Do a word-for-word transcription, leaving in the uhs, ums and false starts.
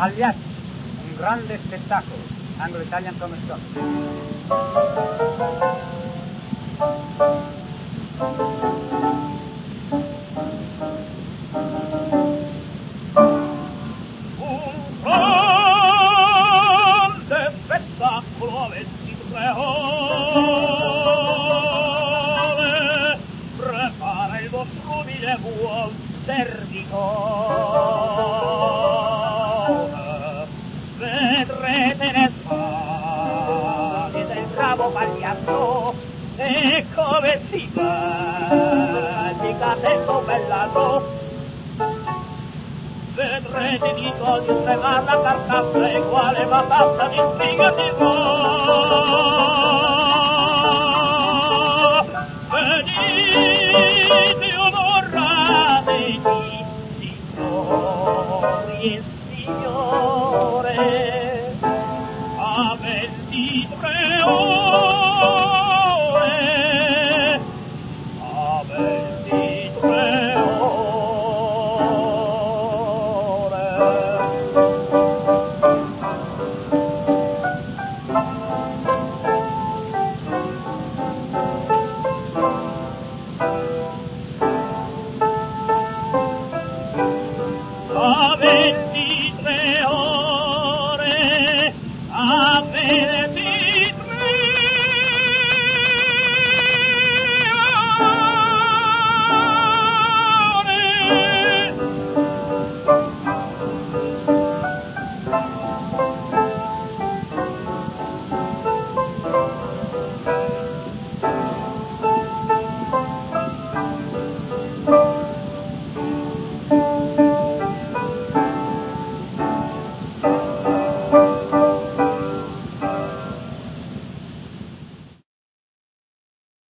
Pagliacci, un grande spettacolo, Anglo-Italian Comedy Show. Un grande spettacolo a ventitré ore, prepara il vostro umile buon servitore. Vedrete le spalle del bravo Pagliaccio e come si vendica del suo bellato. Vedrete di ogni tremar la carcassa e quale matassa di intriga si fa. Venite onorateci, signori e signore, a ventitré ore, a ventitré ore. A ventitré ore, a ventitré